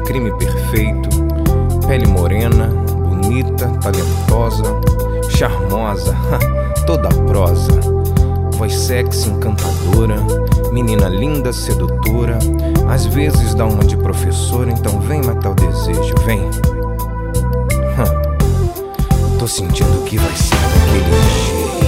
crime perfeito. Pele morena, bonita, talentosa, charmosa, toda prosa. Voz sexy, encantadora, menina linda, sedutora. Às vezes dá uma de professora, então vem matar o desejo, vem. Tô sentindo que vai ser daquele jeito.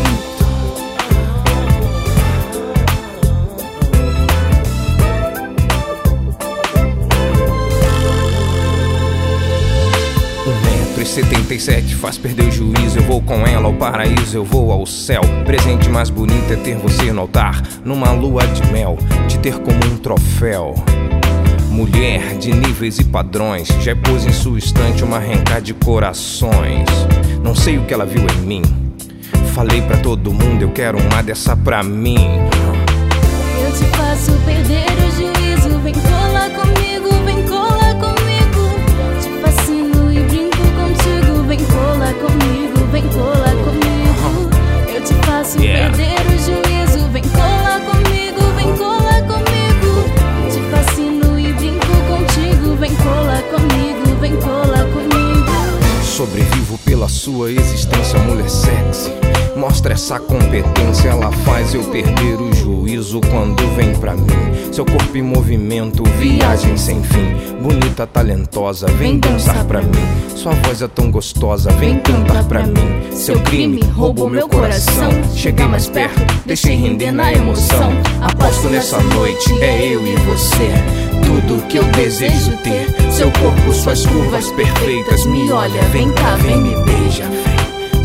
.77 faz perder o juízo. Eu vou com ela ao paraíso, eu vou ao céu. Presente mais bonito é ter você no altar, numa lua de mel, te ter como um troféu. Mulher de níveis e padrões, já pôs em sua estante uma renca de corações. Não sei o que ela viu em mim, falei pra todo mundo, eu quero uma dessa pra mim. Eu te faço perder o juízo, vem colar comigo, vem colar comigo. Te fascino e brinco contigo, vem colar comigo, vem colar comigo. Eu te faço perder o juízo, vem colar comigo, vem colar comigo. Te fascino e brinco contigo, vem colar comigo, vem colar comigo. Sobrevivo pela sua existência, mulher sexy. Mostra essa competência, ela faz eu perder o juízo quando vem pra mim. Seu corpo em movimento, viagem sem fim. Bonita, talentosa, vem dançar pra mim. Sua voz é tão gostosa, vem cantar pra mim. Seu crime roubou meu coração. Cheguei mais perto, deixei render na emoção. Aposto nessa noite, é eu e você. Tudo que eu desejo ter. Seu corpo, suas curvas perfeitas. Me olha, vem cá, vem me beija, vem.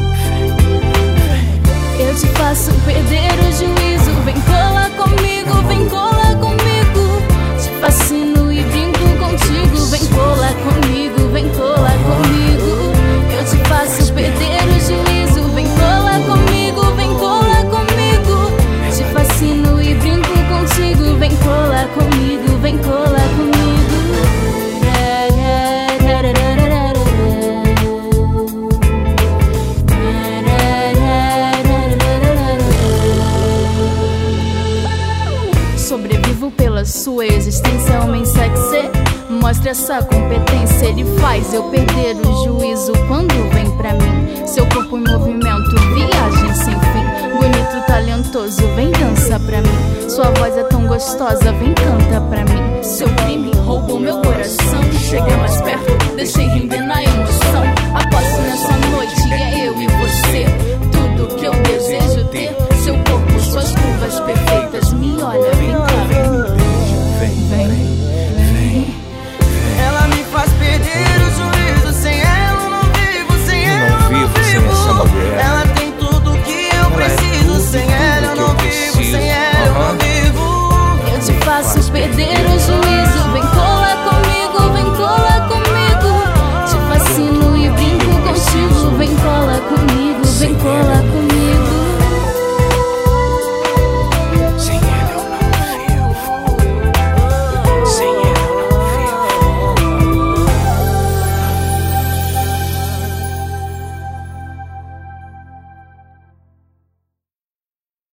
Eu te faço perder o juízo, vem colar comigo, vem colar comigo. Te fascino e brinco contigo, vem colar comigo, vem colar comigo. Eu te faço perder o juízo, vem colar comigo, vem colar comigo. Te fascino e brinco contigo, vem colar comigo, vem colar comigo. Sobrevivo pela sua existência, homem sexy. Mostra essa competência, ele faz eu perder o juízo quando vem pra mim. Seu corpo em movimento, viagem sem fim. Bonito, talentoso, vem dançar pra mim. Sua voz é tão gostosa, vem canta pra mim. Seu crime roubou meu coração. Cheguei mais perto, deixei render na emoção. Aposto nessa noite, é eu e você. Tudo que eu desejo ter. Seu corpo, suas curvas perfeitas. Me olha, vem cá, vem. Ela me faz perder o juízo. Sem ela eu não vivo, sem ela eu não vivo. Essa mulher. Ela tem tudo que eu preciso. Sem ela eu não vivo, sem ela eu não vivo. Eu te faço perder o juízo.